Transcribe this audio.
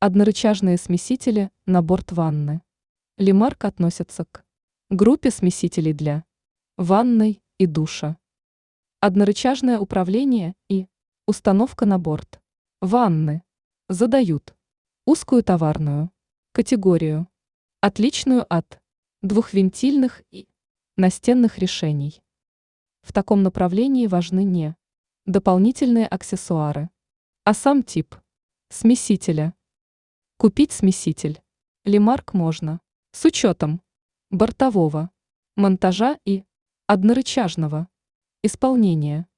Однорычажные смесители на борт ванны. Лимарк относится к группе смесителей для ванной и душа. Однорычажное управление и установка на борт ванны задают узкую товарную категорию, отличную от двухвинтильных и настенных решений. В таком направлении важны не дополнительные аксессуары, а сам тип смесителя. Купить смеситель Лимарк можно с учетом бортового монтажа и однорычажного исполнения.